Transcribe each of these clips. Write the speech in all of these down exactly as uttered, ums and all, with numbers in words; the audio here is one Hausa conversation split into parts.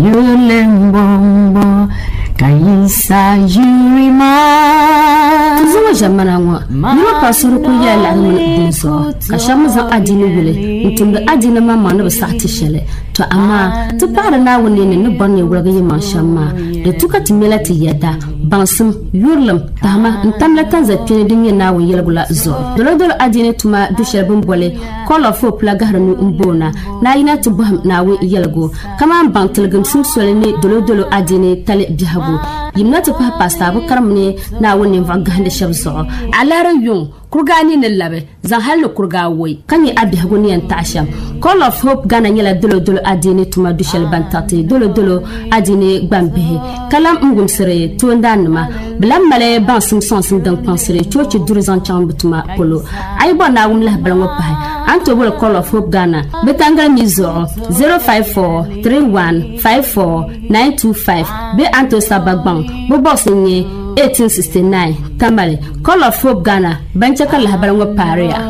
Yulembo Kaisa Jurima Zuma Jamana Nima Pasuru Kuya la Dinso Kashamuza Adini Wille Ntumda Adina Mama no Sati Shele to Ama to Para na woni no bonne wurage ma shama de tukati melati yada bansum yurlam tama ntamla tanza pene dinye na won yelgula zo dolo dolo Adini tuma du sherbun bole kola fo plagar no mbona na ina to baham na we yelgo kama bantelgum sum solene dolo dolo Adini tale bihago yimna to pa pasta bu karamne na woni vagande shabso alara yung kurgani ne labe za hallo kurga woy kanyi abihago ni entasham call of hope gana nyela dolo dolo Adini tuma du shel bantati dolo dolo Adini gbambe kalam ngum sere to ndanma blam male bansum sonsum dan pensere chochi durzan chambutuma polo ay bona wum lah blango pa anto bol call of hope gana betanga mizo zero five four three one five four nine two five be anto sabagban bo bosinye eighteen sixty-nine tamale call of hope gana banchaka lah blango paria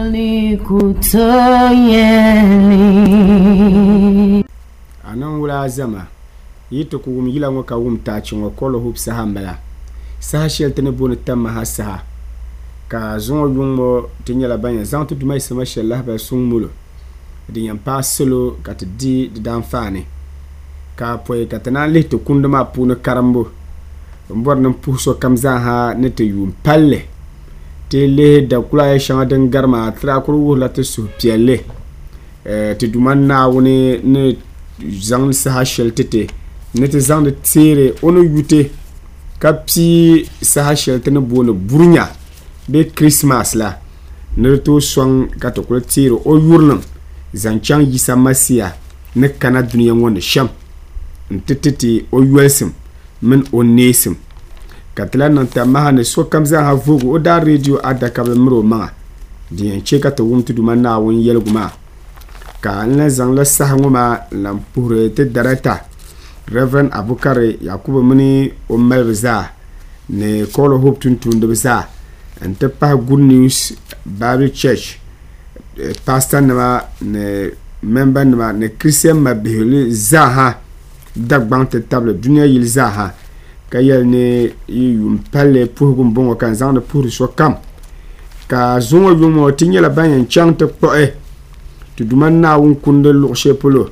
anan wula zama yito ku wum yila ngo ka wum ta chingo call of hope sahambala saha sheltene bona tamma hasaha ka zon yummo tinyala banya zantu dumay sama shallah ba sumulo di yam pasolo kat di dan fane ka poy katana le to kunduma puno karambo mbornam puso kamza ha nete yum palle tele da kula ya shanga dan garma tra kuru wala to su pielle eh te duman na woni ne zang saha sheltete nete zang de tire ono yute kapi saha sheltene bono burnya be Christmas la nerto swang kato kula tiro o yurnan zanchang yisa masia ne kana duniya wonde sham ntititi o yelsim min o nesim katla nan ta mahane so kamza ha vugu o da radio adaka be mro ma dien cheka to wumtu du manna won yelguma ka na zang la sahnguma lampure te darata Reverend Abukare Yakubu muni o melza ne kolo hope tuntun de bisa ante pa Good News Bible Church pastor nama ne member nama ne Christian mabihuli zaha dagbante table dunia yil zaha kayel ne yum pale pour bongo kan zande pour so kam ka zongo yumo tinyela banyan chante po e to dumanna won kunde lo shepolo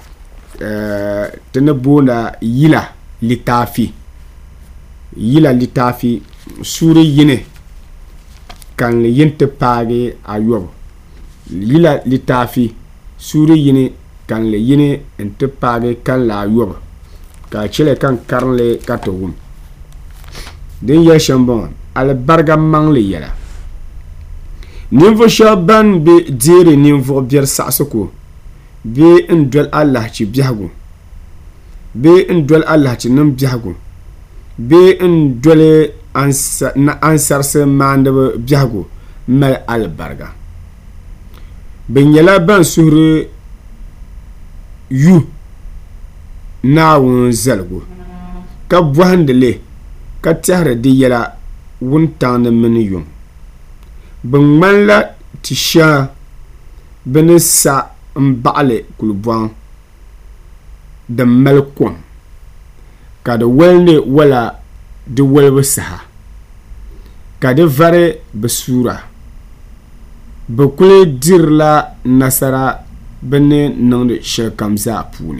eh tene bona yila litafi yila litafi sure yine kan le yente page ayob lila litafi sure yine kan le yine ente page kan la ayob ka chele kan karle katowum den ya shambon al barga mangle yela nimvo shaban be dire nimvo bier sasoko be ndol Allah ci biago be ndol Allah ci nam biago be ndole ansa na ansar se mande biago mal albarga ben yala ban sure yu nawun zalgo ka buhandele ka tahra di yala wuntan de meniyum ben manla tisha benesa mbale kulubwan da malkon ka da welne wala de welbe saha ka de vare besura be kule dirla nasara bene nande shekamza puni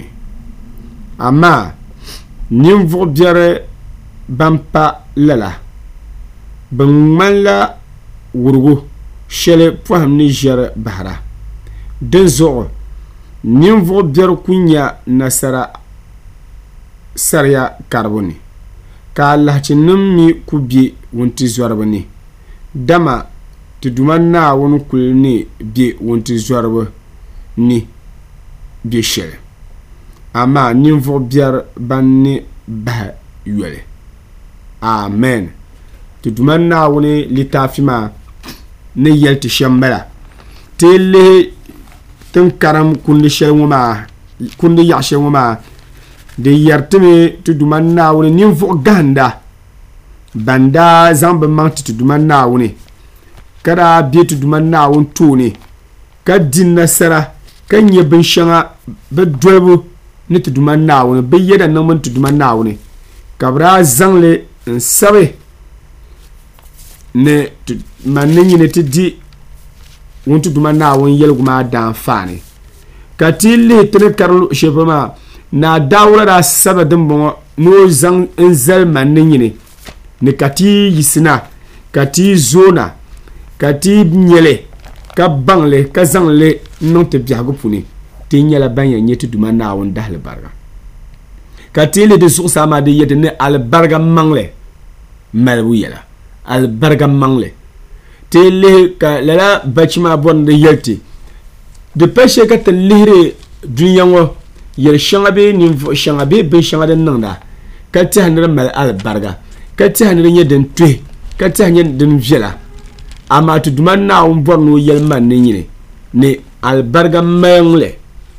ama nimvo biare bampa lala ben manla wurgo shele poham ni jere bahra denzo nimvo biare kunya nasara sarya karboni ka Allah ci nimmi kubi wonti zorbani dama tudumanna wonu kulni bi wonti zorbo ni bi shele ama nimvo biar banni bah yule amen tudumanna woni litafima ne yelti shambala tele tun karam kundi shelwuma kundi yashewuma de yartime tudumanna woni nimvo ganda banda zamba manti tudumanna woni kada bi tudumanna won tuni ka din nasara kan yebin shanga be dolbo ni ti duma naawuni bi yɛda niŋ mini ti duma naawuni ka bi daa zaŋli n sabi ni man ni nyini ti di wun ti duma naawuni yɛligu maa daanfaani ka ti lihi ti ni kari shɛli maa na daawura daa sabi din bɔŋɔ ni o zaŋ n zali man ni nyini ni ka ti yisina ka ti zoona ka ti nyɛli ka baŋli ka zaŋli niŋ ti biɛhigu puni ti nyɛla ban yɛn nyɛ ti duma naawuni dahali bariga ka ti li di zuɣusaa maa di yɛti ni alibariga maŋli malibu yɛla alibariga maŋli ti lihi ka lala bachi maa bɔri ni di yɛlti di pa shee ka ti lihiri duniya ŋɔ yɛli shɛŋa bee ninvuɣu shɛŋa bee bin shɛŋa din niŋda ka tiɛha ni di mali alibariga ka tiɛha ni di nyɛ din tuhi ka tiɛha nyɛ din viɛla amaa ti duma naawuni bɔri ni o yɛli man ni nyini ni alibariga maŋli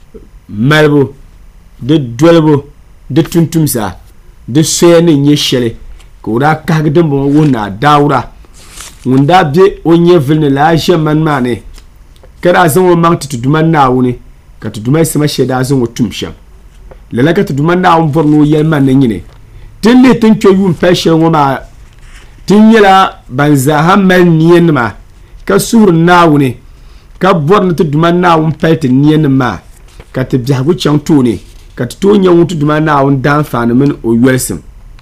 malibu di dolibu di tuntumsa di soya ni nyɛ shɛli ka o daa kahigi din bɔŋɔ wuhi ni a daawura ŋun daa be o nyɛ vili ni laa ʒɛ mani maa ni ka daa zaŋ o maŋ ti ti duma naawuni ka ti duma sama shɛli daa zaŋ o tum shɛm lala ka ti duma naawuni bɔri ni o yɛli man ni nyini ti lihi tin kpe yuun pali shɛli ŋɔ maa ti nyɛla ban zaaha mali niya nima ka suhuri naawuni ka bɔri ni ti duma naawuni pali ti niya nim maa ka ti biɛhigu chaŋ tooni ka ti tooi nyɛ ŋun ti duma naawuni daanfaani mini o yɔlisim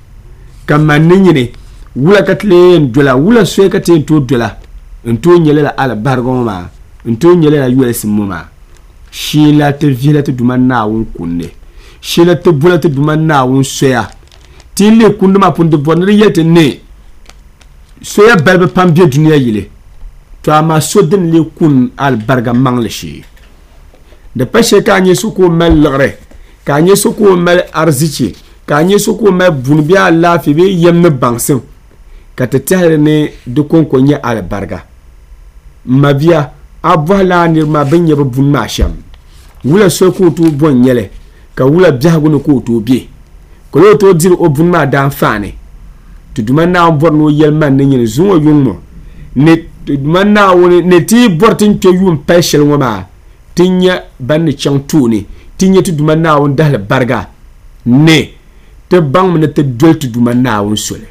ka man ni nyini wula ka ti lee n dola wula soya ka ti yɛn tooi dola n tooi nyɛli la alibariga ŋɔ maa n tooi nyɛli la yɔlisim ŋɔ maa sheela ti vihila ti duma naawuni kunni sheela ti bula ti duma naawuni soya ti lihi kundi maa puni di bɔri ni di yɛli ti ne soya balibu pam be duniya yili to amaa so din lee kun alibariga maŋli shee di pa shee ka a nyɛ so ka o mali liɣiri ka a nyɛ so ka o mali arzichi ka a nyɛ so ka o mali buni bee alaafee bee yɛm ni baŋsim ka ti tɛhili ni di konko nyɛ alibariga ma bia a bɔhi laa niriba maa bin nyɛ bi buni maa shɛm wula so ka o tooi bɔn nyɛli ka wula biɛhigu ni ka o tooi be ka o tooi diri o buni maa daanfaani ti duma naawuni bɔri ni o yɛli man ni nyini zuŋɔ yuŋ ŋɔ ni ti duma naawuni ni ti bɔri tin kpe yuun pali shɛli ŋɔ maa ti nyɛ ban ni chaŋ tooni ti nyɛ ti duma naawuni dahali bariga ni ti baŋmi ni ti doli ti duma naawuni soli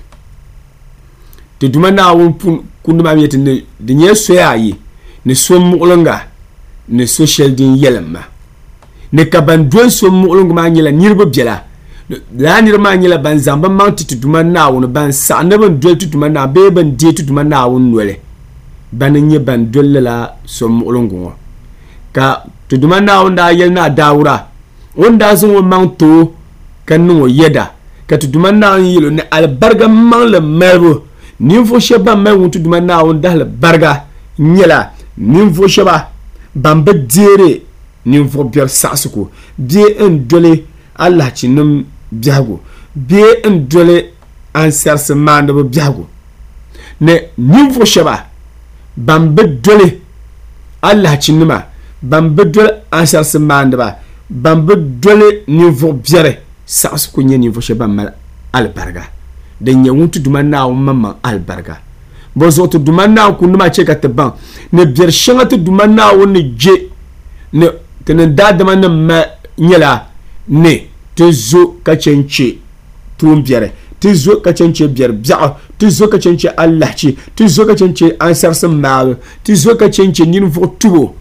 ti duma naawuni kundi maa mi ti ni di nyɛla soya ayi ni so muɣulinga ni so shɛli din yɛlimma ni ka ban doli so muɣulinga maa nyɛla niriba biɛla laa niriba maa nyɛla ban zaŋ bi maŋ ti ti duma naawuni ban saɣa ni bin doli ti duma naawuni bee ban deei ti duma naawuni noli ban nyɛ ban doli lala so muɣulinga ŋɔ ka ti duma naawuni daa yɛli naa daawura on daa zaŋ o maŋ too ka niŋ o yɛda ka ti duma naawuni yɛlo ni alibariga maŋli malibu ninvuɣu shɛba ban mali wun ti duma naawuni dahali bariga nyɛla ninvuɣu shɛba ban bi deeri ninvuɣu biɛri saɣasigu bee n doli alahachinim biɛhigu bee n doli ansarisi maandibi biɛhigu ni ninvuɣu shɛba ban bi doli alahachinima ban bi doli ansarisi maandiba ban bi doli ninvuɣu biɛri saɣasigu nyɛ ninvuɣu shɛba ban mali alibariga din nyɛ ŋun ti duma naawuni maŋmaŋ alibariga bɔ zuɣu ti duma naawuni kundi maa chɛ ka ti baŋ ni biɛri shɛŋa ti duma naawuni ni je ni ti ni daadama nim ma nyɛla ni ti zo ka chen che tuun biɛri ti zo ka chen che biɛri biɛɣu ti zo ka chen che alahachi ti zo ka chen che ansarisi maalu ti zo ka chen che ninvuɣu tubo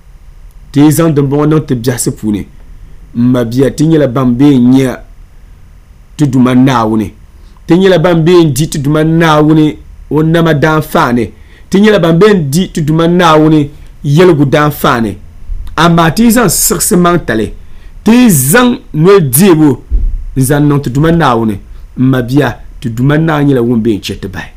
ti zaŋ dimbɔŋɔ niŋ ti biɛhisi puuni ma bia ti nyɛla ban bee nyɛ ti duma naawuni ti nyɛla ban bee di ti duma naawuni o nama daanfaani ti nyɛla ban bee di ti duma naawuni yɛligu daanfaani amaa ti zaŋ siɣisi maŋ tali ti zaŋ noli deebo n zaŋ niŋ ti duma naawuni ma bia ti duma naawuni nyɛla ŋun bee chɛ ti bahi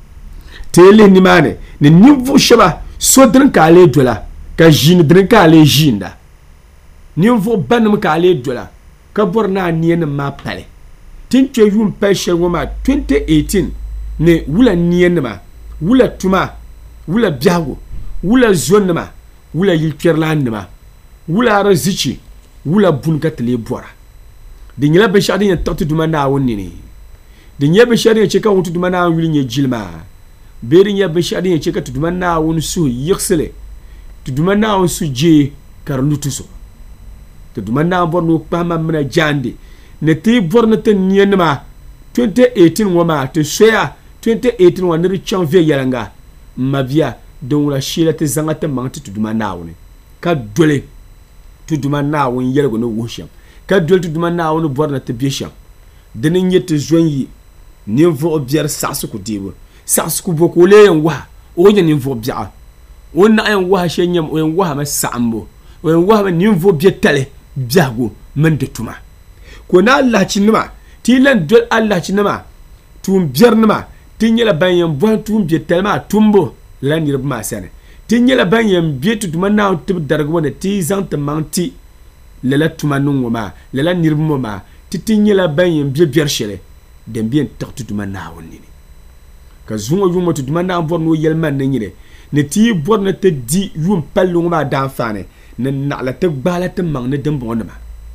ti yi lihi nimaani ni ninvuɣu shɛba so dini ka a lee dola ka ʒiini dini ka a lee ʒiinda ninvuɣu banim ka a lee dola ka bɔri naa niya nim maa pali tin kpe yuun pali shɛli ŋɔ maa twenty eighteen ni wula niya nima wula tuma wula biɛhigu wula zo nima wula yilkpɛrilana nima wula arzichi wula buni ka ti lee bɔra di nyɛla binshɛɣu din yɛn taɣi ti duma naawuni ni di nyɛla binshɛɣu din yɛn chɛ ka wun ti duma naawuni yuli nyɛ jilima bee di nyɛla binshɛɣu din yɛn chɛ ka ti duma naawuni suhu yiɣisili ti duma naawuni su jee ka di lutu so to duma na bor no pa ma mena jande ne ti bor na te nienma twenty eighteen wama to soya twenty eighteen wa ne chanvier yalanga mavia don la shila te zanga te mangti to duma na woni ka dole to duma na won yelgo no wosham ka dole to duma na won bor na te biesham de ne nyete zonyi ni vo bier sasu ko dibo sasu ko boko le en wa o nya ni vo bia o na en wa shenyam o en wa ma sambo o en wa ma ni vo bietale biago men de tuma ko na Allah chinma ti len dol Allah chinma tum biernma ti nyela banyan bon tum bietelma tumbo la nirb ma sene ti nyela banyan bietu duma na tib dargo ne ti zante manti lela tuma nungoma lela nirb mo ma ti ti nyela banyan bie biershele dem bien tortu duma na woni ka zungo yumo tu duma na bon no yelman ne nyire ne ti bor ne te di yum pallu ma dan fane ne na la te gbala te mang ne dem bonama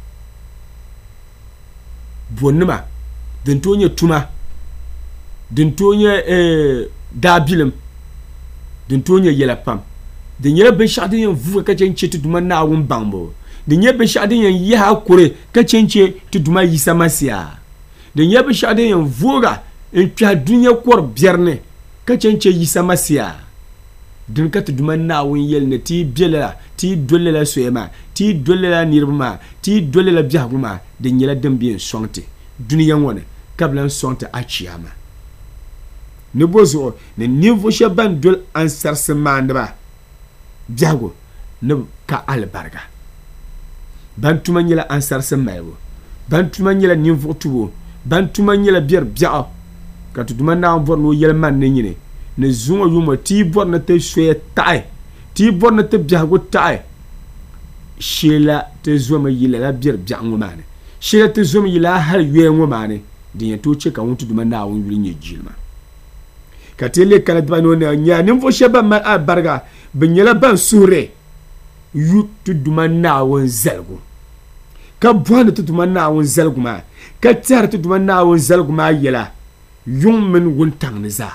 bonama den to nye tuma den to nye eh dabilem den to nye yela pam den yela be shadi yen vu ka chen chetu duma na won bangbo den ye be shadi yen ye ha kore ka chen che tu duma yisa masia den ye be shadi yen vuga en twa dunya kor bierne ka chen che yisa masia den ka tu duma na won yel ne ti biela ti dolle la soyema ti dolle la nirbuma ti dolle la biaguma den yela dem bien sonte dunya wona kablan sonte achiyama ne bozo ne niveau shaban dol ansarse mandaba biago ne ka albarga bantuma nyela ansarse maybo bantuma nyela niveau tubo bantuma nyela bier bia ka tu duma na bor no yelman ne nyine ne zungo yuma ti bor na te soye tai ti bor na te biago tai shela te zoma yila la bier bia ngomane shela te zoma yila har ywe ngomane din to che ka wontu duma na won yuli nye jilma katele kala dbano ne nya nim fo sheba ma albarga benyela ban sure yu tu duma na won zelgo ka bwana tu duma na won zelgo ma ka tar tu duma na won zelgo ma yela yum men won tang ne za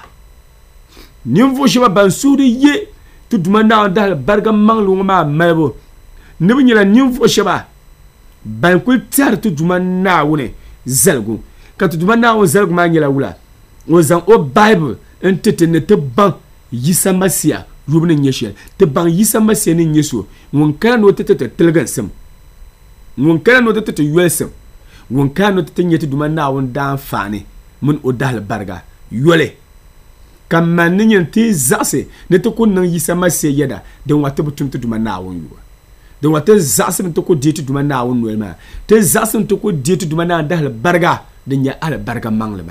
nim fo sheba ban sure ye tu duma na dal barga manglu ma malbo ne benyela nim fo sheba ban ko tar tu duma na won zelgo ka tu duma na won zelgo ma yela wula o zan o bible en tete ne te ban yisa masia rubne nyeshel te ban yisa masia ne nyeso won kana no tete te telgansem won kana no tete te yelsem won kana no tete nyete duma na won dan fani mun o dal barga yole kam man ne nyente zase ne to ko nan yisa masia yeda den wate butum te duma na won yuwa den wate zase ne to ko dete duma na won welma te zase ne to ko dete duma na dal barga den ya al barga manglema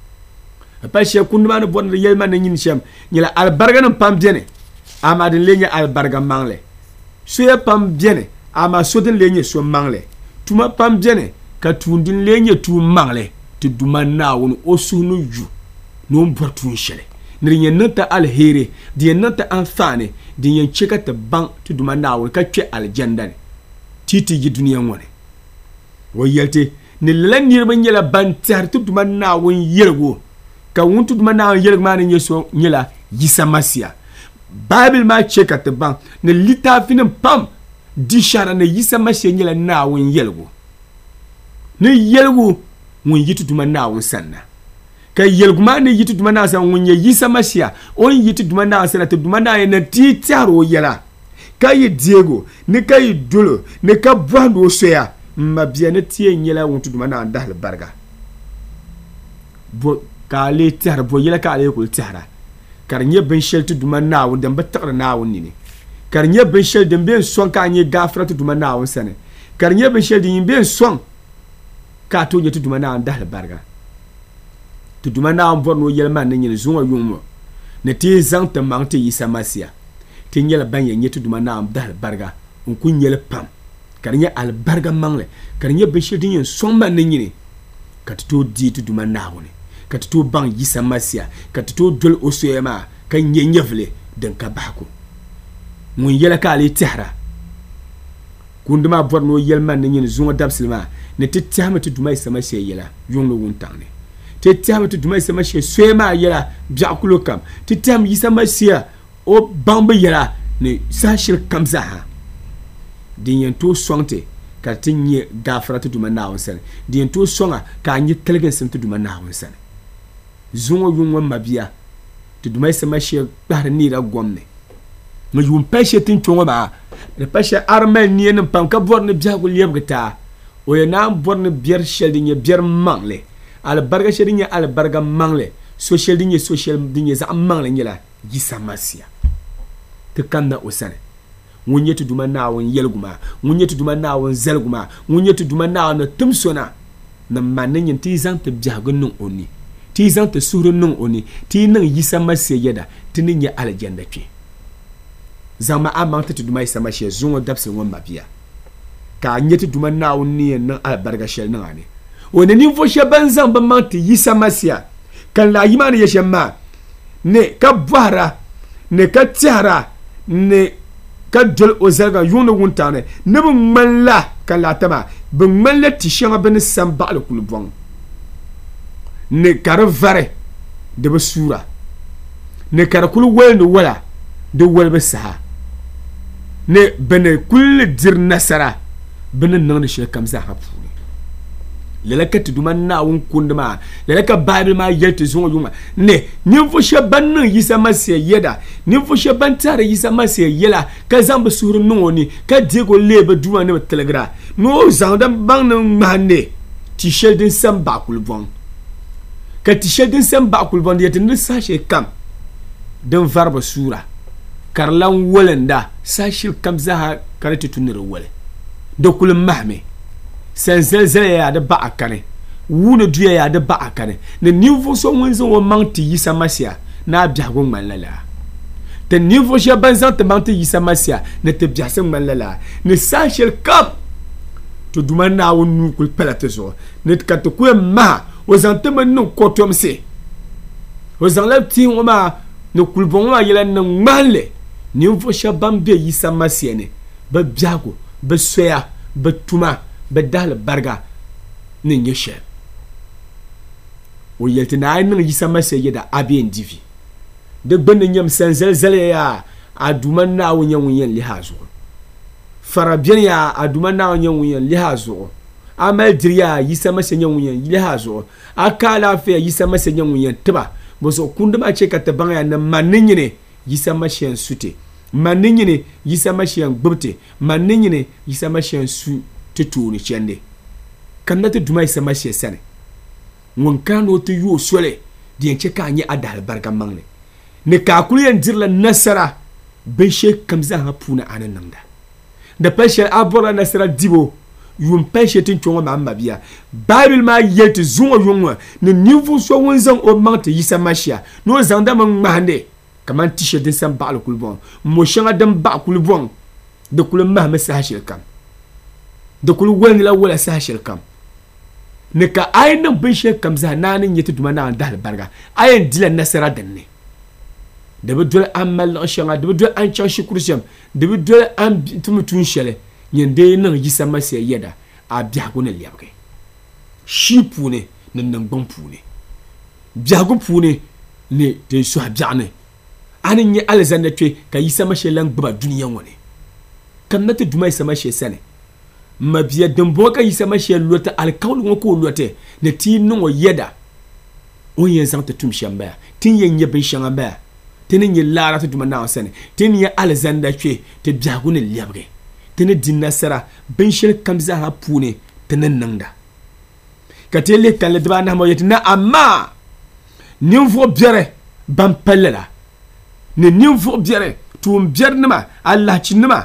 pa she kunduma no bon yelma na nyin shem nyila albarga no pam biene ama de lenye albarga mangle so ya pam biene ama so de lenye so mangle tuma pam biene ka tundin lenye tu mangle te duma na won osunu ju no bortun shele ni nyen nata alheri di nata anfane di nyen cheka te ban te duma na won ka twe aljanda titi ji duniya woni wo yelte ni lan nirba nyela bantar te duma na won yergo ka wuntu duma na yelg ma ne nyeso nyela yisa masia bible ma cheka te ban ne litafin pam di shara ne yisa masia nyela na won yelgo ne yelgo won yitu duma na won sanna ka yelgu ma ne yitu duma na san won yisa masia on yitu duma na sanna te duma na ne titaro yela ka yi diego ne ka yi dolo ne ka bwando soya mabia ne tie nyela wuntu duma na dal barga bo kale tar bo yela kale ko tara karnye ben sheltu duma na won dem batar na won ni karnye ben shel dem ben son ka nye gafra tu duma na won sane karnye ben shel din ben son ka to je tu duma na dal barga tu duma na on borno yelma na nyine zunwa yumo ne ti zante mangte yisa masia ti nyela ban ye nyetu duma na dal barga on ku nyele pam karnye al barga mangle karnye ben shel din son man na nyine ka to di tu duma na won ka to ban yisa masia ka to dol osoyema kan nyenyevle den ka bako mun yela ka ali tahra kunduma borno yelma ne nyin zunga dabsilma ne titama to dumai sama she yela yonglo wuntane titama to dumai sama she soyema yela biakulo kam titam yisa masia o bamba yela ne sashir kamza ha din yen to sonte ka tin nye gafara to duma na won sane di to songa ka nyi telgen sim to duma na won sane zungo yunwa mabia to duma sama she bar ni ra gomne ma yum peshe tin chongo ba le peshe armel ni en pam ka borne biagul yebgata o ya na borne bier shel di nye bier mangle al barga shel di nye al barga mangle social di nye social di nye za mangle nyela yisamasia te kanda osane wonye to duma na won yelguma wonye to duma na won zelguma wonye to duma na na tumsona na manen ti zan te biagun non oni ti zan te suru non oni ti nan yisamasia yeda ti ni nya alagenda twi zama amante to duma yisamasia zungo dapse won mabia ka nyeti duma na won ni nan albarga shel nan ani woni ni fo she banzan ba mante yisamasia kan la yimane yeshema ne ka bwara ne ka tiara ne ka dol ozalga yunu wuntane ne bu malla kala tama bu malla tishanga ben samba le kulubon ne kar vare de basura ne kar kul wel wala de wel basa ne ben kul dir nasara ben nan she kamza hapuni lelaka tuduma na won kunduma lelaka bible ma yete zongo yuma ne nimfo shaban yisa masia yeda nimfo shaban tare yisa masia yela ka zamba suru noni ka digo lebe duwa ne telegra no zanda bang no mande ti sheldin samba kulbon ka ti sheldin samba kulbon yete ne sashe kam dan varba sura karlan wolenda sashil kamza ha karati tunira wole dokul mahme senzelzele ya de ba akane wuna duya ya de ba akane ne niveau so wonzo wo manti yisa masia na biago manlala te niveau je banzan te manti yisa masia ne te biasa manlala ne sachel kap to dumana wonu kul pelatezo ne kat ko ma o zante man no kotomse o zanla ti o ma no kul bon wa yela na manle niveau je bambe yisa masia ne ba biago ba soya ba tuma bedal barga ne nyeshe o yeltina ay nang yisama se yeda abien divi de gbenne nyam senzel zele ya aduma na wonya woyen lihazo fara bien ya aduma na wonya woyen lihazo amal diriya yisama se nyam woyen lihazo akala fe yisama se nyam woyen tiba boso kunduma che katabanga ya na maninyine yisama shen sute maninyine yisama shen gbubte maninyine yisama shen su tutuni chende kanna te duma isa mashi sane won kano te yo sole di enche ka anya adal barka mangne ne ka kuliyan dirla nasara be she kamza ha puna anananda da peshe abora nasara dibo yum peshe tin chongo ma mabia bible ma yete zungo yunwa ne niveau so wonzan o mante isa mashi no zanda man mande kaman t-shirt din san ba kulbon mo shanga dan ba kulbon de kulum ma mesa shi kam de kul wani la wala sashil kam ne ka ayin bin she kam za nanin yiti duma na dal barga ayin dila nasara danne de be dole amal shanga de be dole an cha shukursam de be dole an tumutun shele yende nan yisa mase yeda a biago ne liabge shipune ne nan bon pune biago pune ne de so abiane anin ye alexander twe ka yisa mase lan gba duniya woni kan nata duma yisa mase sane mabia demboka yisama she lota alkawlu ngoko lote ne ti no yeda o yen zante tum shamba tin yen ye bin shamba tin yen lara to duma na sene tin ye alexander twe te biago ne liabge tin din nasara bin shel kamza ha pune tin nanda katele kale dba na mo yetina amma nimfo biere bam pelela ne nimfo biere tum biernema allah chinema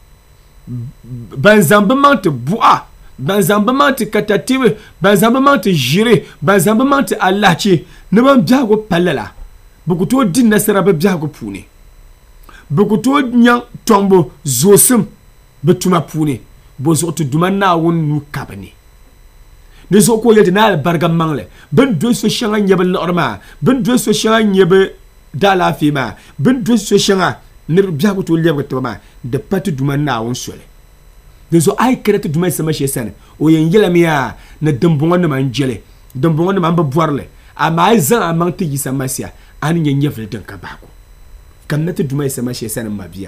banzambement bois banzambement katatiwe banzambement jire banzambement alachi ne ban biago palala bukuto din nasara ba biago pune bukuto nyang tombo zosum betuma pune bozo to duma na won nu kabani ne zo ko yede na barga mangle ben do so shanga nyebe norma ben do so shanga nyebe dala fima ben do so shanga ne biago to lebe to ma de patu duma na won sole de so ay krete duma sama she sane o yen yelamia na dembongo ne manjele dembongo ne mamba boarle ama azan amanti yisamasia an nyenye vle den kabako kanete duma sama she sane mabia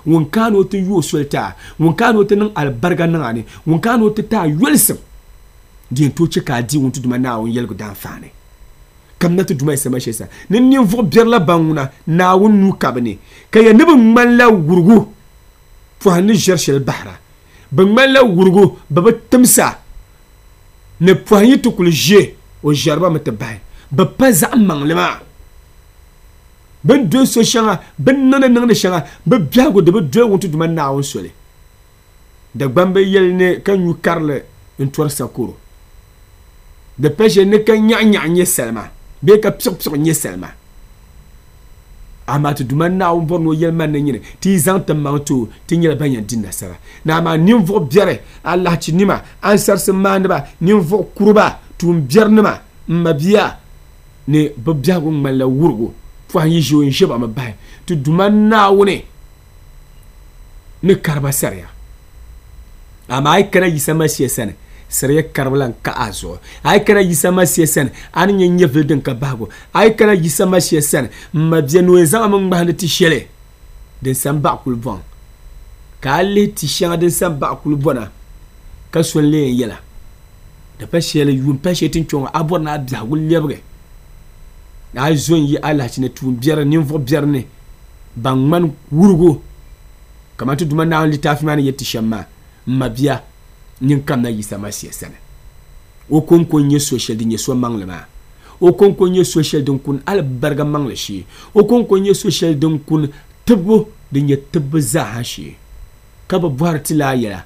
won kano te yo solta won kano te nan albarga nan ani won kano te ta yulsim din to che ka di won tu duma na won yelgo dan fane kam na tu duma sama shesa nin nin vo bierla banguna na won nu kabne kaya ne ban malla wurgu fo han cherche al bahra ban malla wurgu baba tamsa ne poignet to kul je o jarba mata bay ba pa za manglema ben do so shanga ben nana nana shanga ba biago de ba do won tu duma na won sole da gbambe yel ne kan yu karle en tor sakuro de pêche ne kan nya nya nye selma be ka psok psok nye selma ama tu duma na won bono yel man nyine ti zanta manto ti nyela banya dinna sara na ma nimvo biere allah ci nima ansar se mandba nimvo kuruba tum biernema mabia ne ba biago mala wurgo fo han yijo en sheba ma bay tu duma na woni ne karba saria ama ay kana yisama siesane sere karbalan ka azo ay kana yisama siesane an nye nyefel den ka bago ay kana yisama siesane mabia no ezama mbahande ti shele den samba kulbon ka le ti shanga den samba kulbona ka sonle yela da pa shele yum pa shetin chonga abona bia gul lebre ay zon yi ala ci ne tu biere ni vo biere ne bangman wurgo kama tu duma na li tafi man yetti shamma mabia nyin kam na yisama siesane o kon kon ye social din ye so manglema o kon kon ye social din kun al barga mangle shi o kon kon ye social din kun tebo din ye tebo za hashi ka ba barti la yela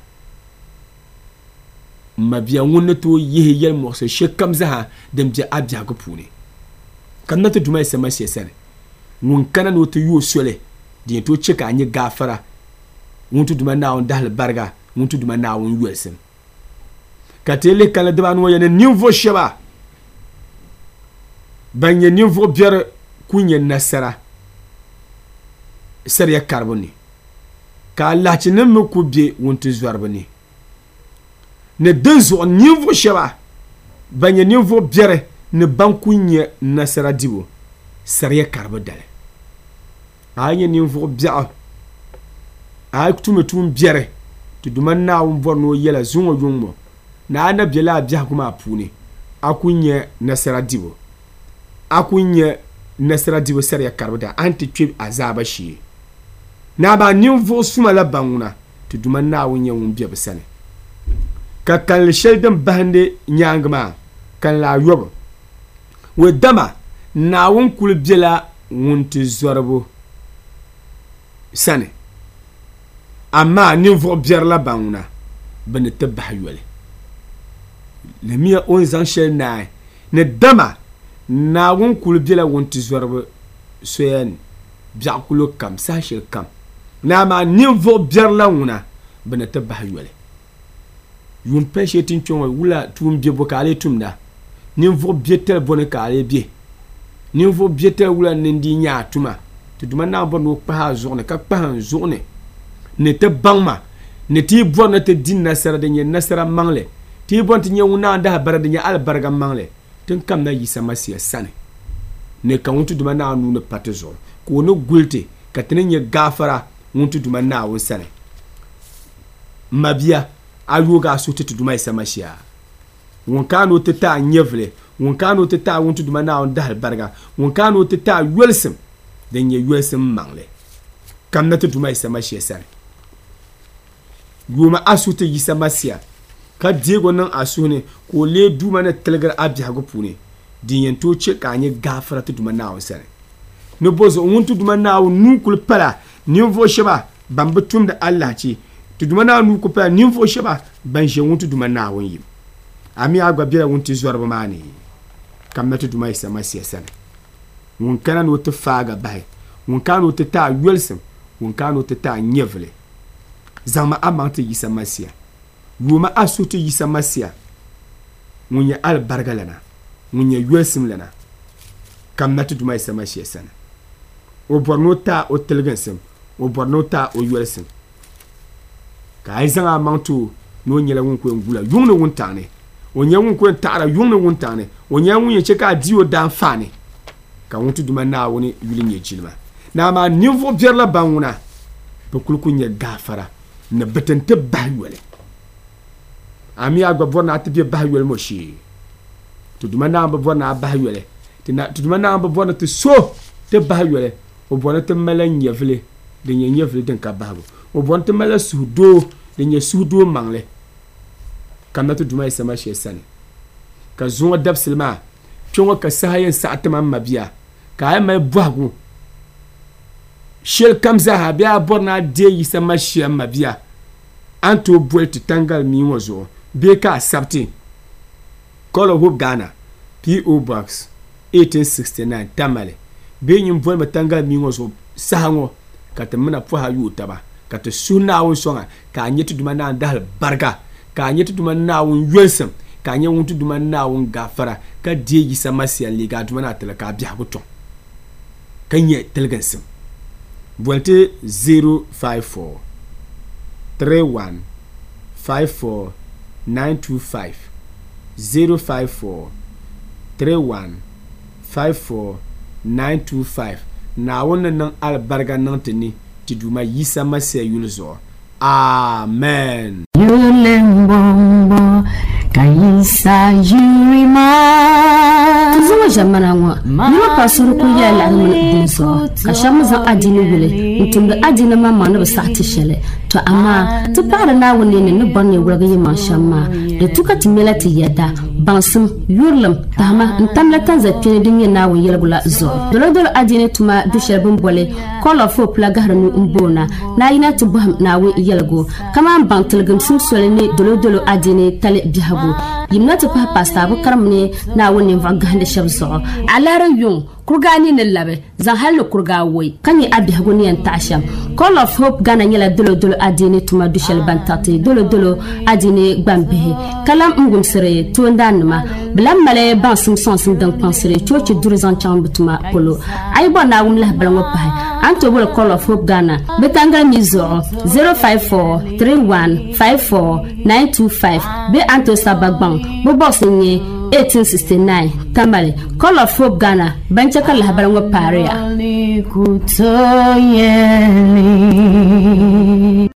mabia wonne to ye yel mo so shekam za ha dem je abja ko puni kan na to duma yisama siesane won kana no to yo sole din to cheka anyi gafara won to duma na on dal barga won to duma na on yelsem katele kala de ban woyene niveau sheba banye niveau biere kunye nasara seriya carboni ka Allah ci nem ko bie won to zwarbani ne denzo niveau sheba banye niveau biere ne bankunye nasara dibo seriya carbo dale anye niveau bia ay kutume tum biere to duma na won borno yela zungo yungmo na ana biela bia kuma apuni akunye nasara dibo akunye nasara dibo seriya carbada anti twib azaba shi na ba nimvo suma la banguna to duma na wonye won bia besane ka kan sheldon bande nyangma kan la yobo we dama na won kul biela won to zorbo sane amma nimvo bier la banguna bane tabah yole le mia on zan shel na ne dama na won kul biela won to zorbo soyen bia kulo kam sa shel kam na ma nimvo bier la wona bane tabah yole yun peshe tin chonwa wula tum bie bokale tumda nimvo bietel bone kale bie nimvo bietel wula ndi nya tuma to duma na bon wo pa journée ka pa journée ne te bangma ne ti bon ne te din nasara de nye nasara mangle ti bon ti nye wuna nda bara de nye al barga mangle tin kam na yisama siya sane ne ka wontu duma na nu ne pate zor ko no gulte ka tene nye gafara wontu duma na wo sane mabia ayoga so te duma yisama siya won kanu te ta nyevle won kanu te ta wontu duma na on dal barga won kanu te ta yelsim den ye yelsim mangle kam na te duma yisama siya sane yuma asute yisama siya ka diego nan asune ko le duma na telgar abja go pune din to che ka anye gafara te duma na on sane no bozo wontu duma na on nu kul pala niveau sheba bamba tumda Allah ci to duma na nu ko pala niveau sheba ban je wontu duma na on yim ami agwa bira wontu zorba mani kam na to duma yisama siya sane won kana no te faga bai won kana no te ta yelsim won kana no te ta nyevle zama amante yisama siya yuma asute yisama siya munya al bargalana munya yelsim lana kam na to duma yisama siya sana o borno ta o telgensem o borno ta o yelsim ka aizanga amantu no nyela won ko ngula yungno won tane o nyanwu ko taara yungno won tane o nyanwu ye cheka dio dan fane ka won to duma na woni yuli nye jilma na ma niveau bierla banguna pa kulku nya gafara na betente bahwele ami agba bona te bi bahwele mo shi to duma na ba bona bahwele te na to duma na ba bona te so te bahwele o bona te mala nyevle de nya nyevle den ka bahwo o bona te mala sudo de nya sudo mangle kana to duma isa ma shi sane ka zuwa dabsilma chonga ka sahayen sa'atama mabia ka ay mai bwagu shel kamza ha bia borna de yisa ma shi mabia anto bolt tangal mi wozo be ka sabti Call Hope Ghana P O Box eighteen sixty-nine Tamale be nyim bol matanga mi wozo sahango kata mena po ha yutaba kata suna won songa ka nyetu duma na dal barka ka nyetu duma na won yensem ka nye wontu duma na won gafara ka die yisa masiya liga duma na tele ka bia buton kanye telgansem bolte zero five four three one five four nine two five zero five four three one five four nine two five na wonna nan albarga nan tini ti duma yisa masiya yulzo amen Yulembombo kaisa yurima zuwa jamana wa ni pa suru ku ya la mun dinso ka shamu zan adini wule mutum da adini ma ma na ba sati shele to amma to fara na wani ne ne banne wura ga yima shamma da tuka timilati yada bansum yurlam tama ntamla tanza tini dinye na won yelbula zo dolo dolo adini tuma du sherbun bole kola fo pla gahranu umbona na ina to baham na we yelgo kama bantilgum sum sole ne dolo dolo adini tale bihago yimna to pa pasta bu karamne na woni vangande shabso alara yung kurgani ne labe zan hallo kurga woy kani abi hagoni en tasham Call of Hope Ghana nyela dolo dolo adini tuma du shel bantati dolo dolo adini gbambe kalam ngum sere to ndanma blam male bansum sonsim dan pensere chochi durizan chambutuma polo ay bona wum lah balango pai anto bol Call of Hope Ghana betanga mizo zero five four three one five four nine two five be anto sabagban bo boss ni eighteen sixty-nine Tamale Call of Hope Ghana banchaka lah balango paria